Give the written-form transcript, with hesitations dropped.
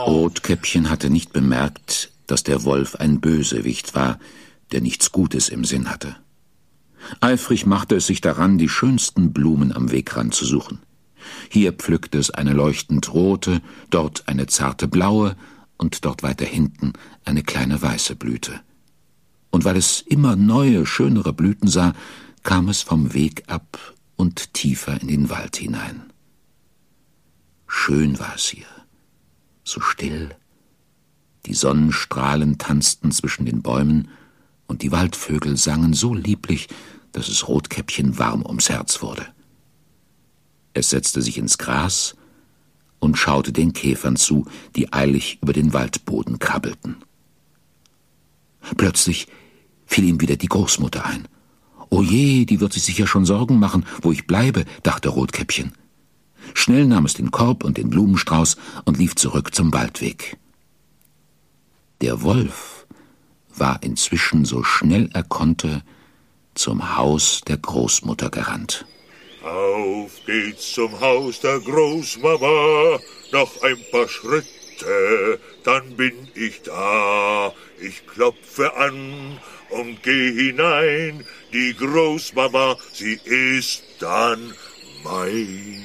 Rotkäppchen hatte nicht bemerkt, dass der Wolf ein Bösewicht war, der nichts Gutes im Sinn hatte. Eifrig machte es sich daran, die schönsten Blumen am Wegrand zu suchen. Hier pflückte es eine leuchtend rote, dort eine zarte blaue und dort weiter hinten eine kleine weiße Blüte. Und weil es immer neue, schönere Blüten sah, kam es vom Weg ab und tiefer in den Wald hinein. Schön war es hier, so still. Die Sonnenstrahlen tanzten zwischen den Bäumen und die Waldvögel sangen so lieblich, dass es Rotkäppchen warm ums Herz wurde. Es setzte sich ins Gras und schaute den Käfern zu, die eilig über den Waldboden krabbelten. Plötzlich fiel ihm wieder die Großmutter ein. »O je, die wird sich sicher schon Sorgen machen, wo ich bleibe«, dachte Rotkäppchen. Schnell nahm es den Korb und den Blumenstrauß und lief zurück zum Waldweg. Der Wolf war inzwischen, so schnell er konnte, zum Haus der Großmutter gerannt. Auf geht's zum Haus der Großmama, noch ein paar Schritte, dann bin ich da. Ich klopfe an und geh hinein, die Großmama, sie ist dann mein.